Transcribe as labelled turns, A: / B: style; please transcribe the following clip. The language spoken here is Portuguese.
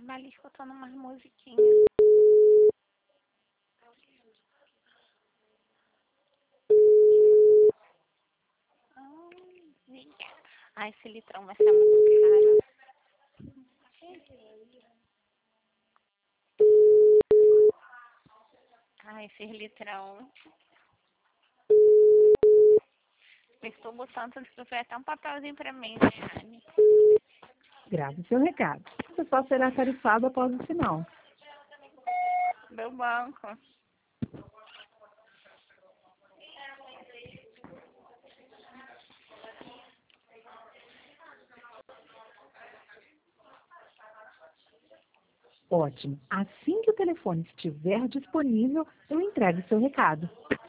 A: ali escutando umas musiquinhas. Ai, esse litrão vai ser muito caro. Ai, esse litrão. Estou botando se tu tiver até um papelzinho pra mim, né, Anne?
B: Grave seu recado. Você só será tarifado após o sinal.
A: Meu banco.
B: Ótimo. Assim que o telefone estiver disponível, eu entrego seu recado.